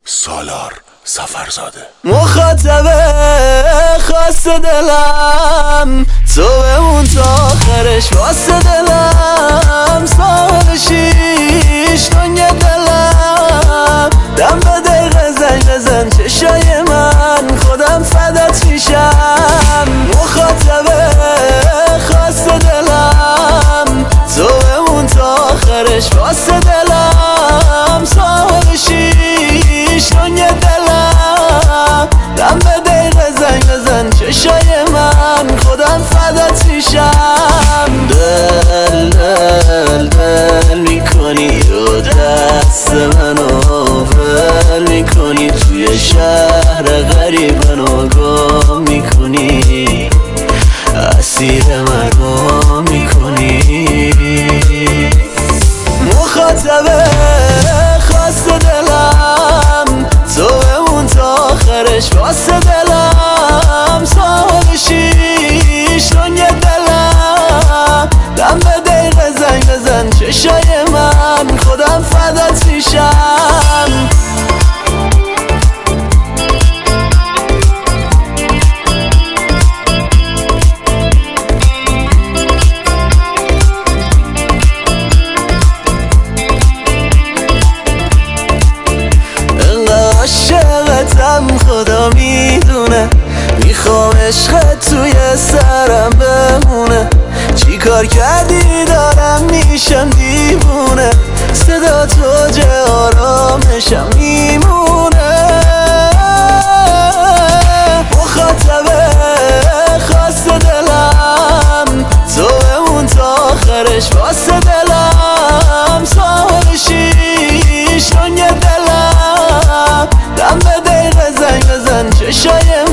سالار سفرزاده. مخاطب خاص دلم تو بمون تا آخرش، واسه دلم صاحب شیش دنیا دلم، دم به دقیقه زنگ بزن چشای من، خودم فدات میشم. مخاطب خاص دلم تو بمون تا آخرش، واسه دلم صاحب شیش دنیا دلم، دم به دقیقه زنگ بزن چشای من، خودم فدات میشم. دل دل دل میکنی و دست منو ول میکنی، توی شهر غریب منو گم میکنی، اسیر من گم میکنی. مخاطب خاص دلم تو بمون تا آخرش، واسه دلم صاحب شیش دنیا دلم، دم به دقیقه زنگ بزن چشای من، خودم فدات میشم. عاشقتم خدا میدونه، میخوام عشقت توی سرم بمونه، چی کار کردی دارم میشم دیوونه، صدا تو جه آرامشم میمونه. مخاطب خاص دلم تو بمون تا آخرش، واسه دلم صاحب شیش دنیا دلم، دم به دقیقه زنگ بزن چشای